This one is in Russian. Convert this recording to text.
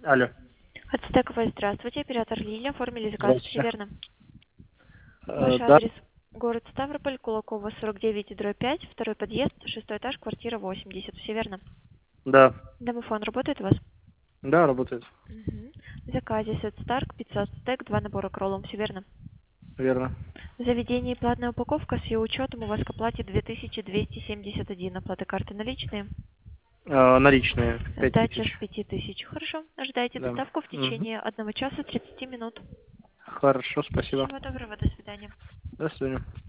Алло. Ацтековая, здравствуйте. Оператор Лилия. Оформили заказ, все Здравствуйте. верно? Ваш Да, адрес город Ставрополь, Кулакова, 49/5, второй подъезд, шестой этаж, квартира 80. Все верно? да, Домофон работает у вас? да, работает. Угу. В заказе Сет Старк, 500 стек, 2 набора кроллом. Все верно? Верно. В заведении платная упаковка с ее учетом у вас к оплате 2271. Оплата карты наличные. Наличные Сдача с 5000. 5000. Хорошо. Ожидайте Да. доставку в Мгм. течение 1 часа 30 минут. Хорошо, спасибо. Всего доброго. До свидания. До свидания.